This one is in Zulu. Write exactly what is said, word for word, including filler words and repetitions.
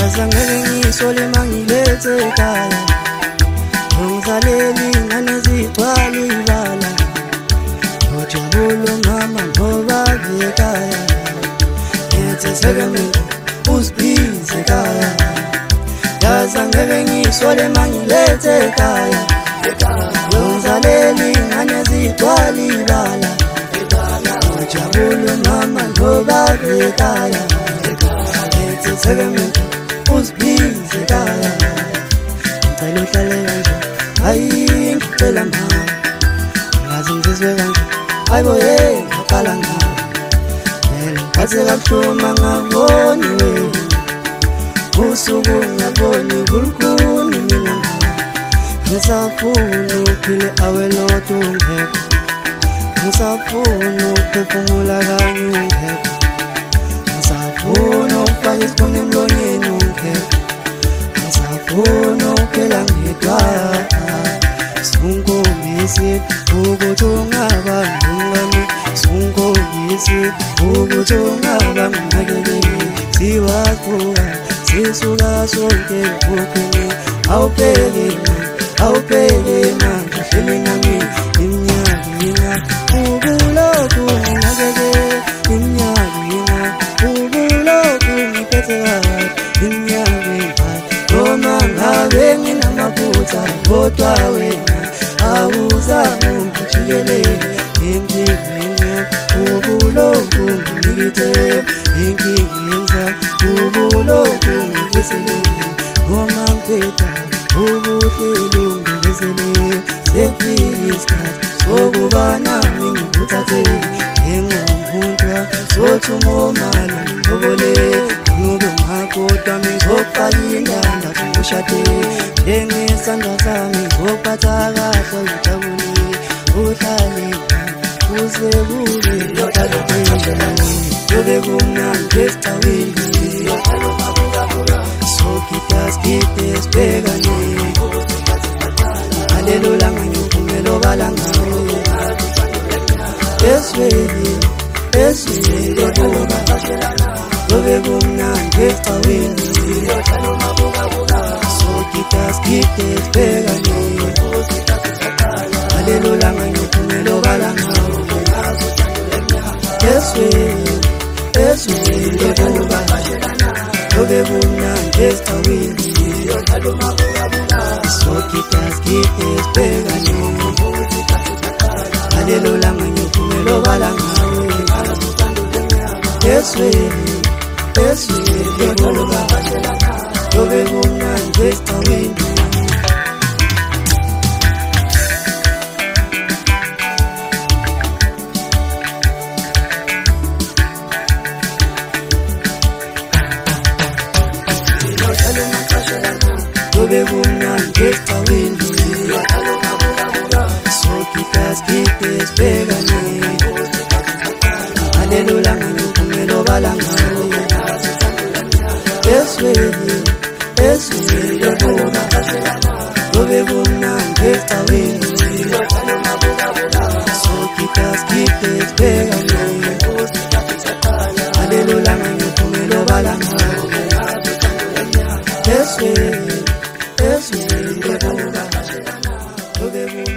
Yazangeke ngisole mangilethe ekhaya ngizaleli ingane zigcwala ibala Nojabulu mama ngoba ekhaya Ngithi sekamile uzibhize ekhaya Yazangeke ngisole mangilethe ekhaya ngizaleli ingane zigcwala ibala Nojabulu mama ngoba ekhaya Ngithi sekamile uzibhize ekhaya Ngicela uhlale kanje hayi ngicela mama ngazi ngizizwe kanje hayibo hey ngaqala ngawe vele ngiphathe kabuhlungu ngaboni wena usuku ngaboni kulukhuni mina ngawe ngisafuna uphile awelodwa ungekho ngisafuna ukuphefumula kanye ungekho ngisafuna ukufaka isibone emlonyeni ungekho ngisafuna ukuphela ngedwa Sunkombisi ukuthi ungabambi ngami Sunkombisi ukuthi ungabambi ngakini Siwakhuka sisuka sonke ukini Awuphele awuphele manje hleli nami iminyaka yina ubulokhu ngakeke iminyaka yina ubulokhu ngiphethe kahle iminyaka noma ngabe nginamaphutha kodwa wena awuzange ungijikelele empilweni ubulokhu ngikithe inkingenza ubulokhu ngikiselele noma ngiphetha ubuhlelo ngikiselele sekufike isikhathi sokuba nami ngikuthathe njengomuntu sothi umomala ngibobole Nube makodwa ngizofaka inganda ngikushade njengesandla sami ngizophatha kahle ngijabule uhlale uze kube kube kumnandi esitawini sokhipha sikiphe sibhekane ngalelo langa ngiyophumela obala ngawe esweli esweli Kube kumnandi esitawini sokhipha sikiphe sibhekane ngalelo langa ngiyophumela obala ngawe esweli esweli Kube kumnandi esitawini sokhipha sikiphe sibhekane ngalelo langa ngiyophumela obala ngawe esweli esweli Kube kumnandi esitawini Kube kumnandi esitawini sokhipha sikiphe sibhekane ngalelo langa ngiyophumela obala ngawe esweli esweli Kube kumnandi esitawini sokhipha sikiphe sibhekane ngalelo langa ngiyophumela obala ngawe esweli esweli Kube kumnandi